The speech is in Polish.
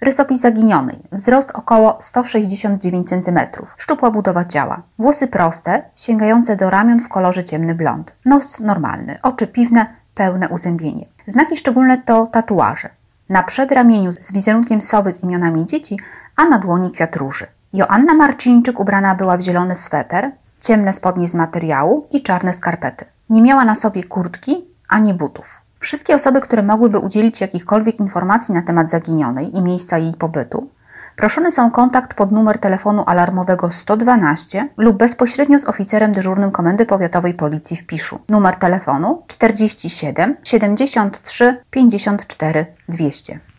Rysopis zaginionej. Wzrost około 169 cm. Szczupła budowa ciała. Włosy proste, sięgające do ramion w kolorze ciemny blond. Nos normalny. Oczy piwne, pełne uzębienie. Znaki szczególne to tatuaże. Na przedramieniu z wizerunkiem sowy z imionami dzieci, a na dłoni kwiat róży. Joanna Marcińczyk ubrana była w zielony sweter, ciemne spodnie z materiału i czarne skarpety. Nie miała na sobie kurtki ani butów. Wszystkie osoby, które mogłyby udzielić jakichkolwiek informacji na temat zaginionej i miejsca jej pobytu, proszone są o kontakt pod numer telefonu alarmowego 112 lub bezpośrednio z oficerem dyżurnym Komendy Powiatowej Policji w Piszu. Numer telefonu 47 73 54 200.